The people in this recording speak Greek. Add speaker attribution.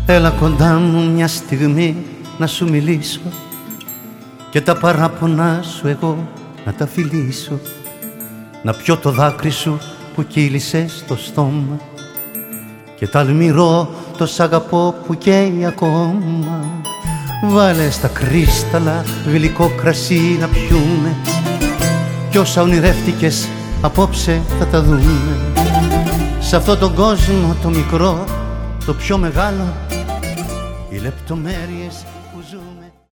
Speaker 1: Έλα κοντά μου μια στιγμή να σου μιλήσω και τα παράπονά σου εγώ να τα φιλήσω, να πιω το δάκρυ σου που κύλησε στο στόμα και τ' αλμυρό το σ' αγαπώ που καίει ακόμα. Βάλε στα κρίσταλα γλυκό κρασί να πιούμε κι όσα ονειρεύτηκες απόψε θα τα δούμε. Σ' αυτόν τον κόσμο το μικρό, το πιο μεγάλο, οι λεπτομέρειες που ζούμε.